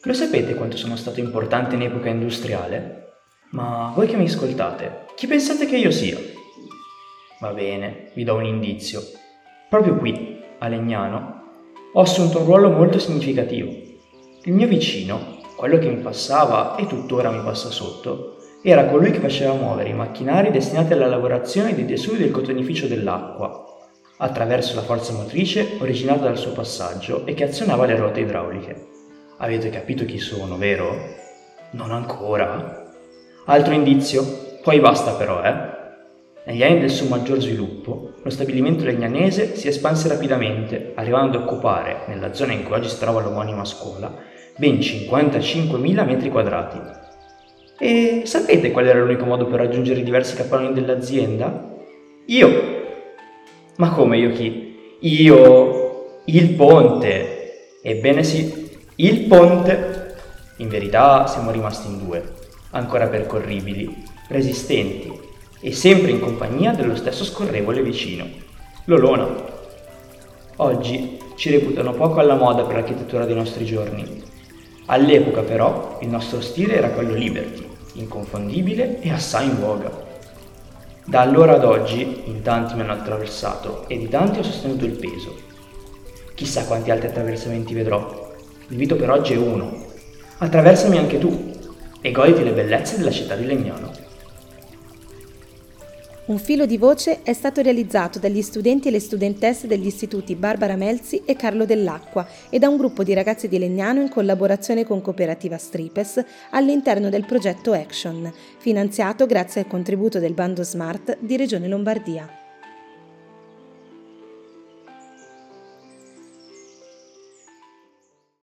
Lo sapete quanto sono stato importante in epoca industriale? Ma voi che mi ascoltate, chi pensate che io sia? Va bene, vi do un indizio. Proprio qui, a Legnano, ho assunto un ruolo molto significativo. Il mio vicino, quello che mi passava e tuttora mi passa sotto, era colui che faceva muovere i macchinari destinati alla lavorazione dei tessuti del cotonificio dell'acqua, attraverso la forza motrice originata dal suo passaggio e che azionava le ruote idrauliche. Avete capito chi sono, vero? Non ancora? Altro indizio? Poi basta però, Negli anni del suo maggior sviluppo, lo stabilimento legnanese si espanse rapidamente, arrivando ad occupare, nella zona in cui oggi si trova l'omonima scuola, ben 55.000 metri quadrati. E sapete qual era l'unico modo per raggiungere i diversi capannoni dell'azienda? Io! Ma come io chi? Io! Il ponte! Ebbene sì, il ponte! In verità siamo rimasti in due, ancora percorribili, resistenti e sempre in compagnia dello stesso scorrevole vicino, l'Olona. Oggi ci reputano poco alla moda per l'architettura dei nostri giorni. All'epoca però il nostro stile era quello Liberty, inconfondibile e assai in voga. Da allora ad oggi in tanti mi hanno attraversato e di tanti ho sostenuto il peso. Chissà quanti altri attraversamenti vedrò. L'invito per oggi è uno. Attraversami anche tu e goditi le bellezze della città di Legnano. Un filo di voce è stato realizzato dagli studenti e le studentesse degli istituti Barbara Melzi e Carlo Dell'Acqua e da un gruppo di ragazzi di Legnano in collaborazione con Cooperativa Stripes all'interno del progetto Action, finanziato grazie al contributo del bando Smart di Regione Lombardia.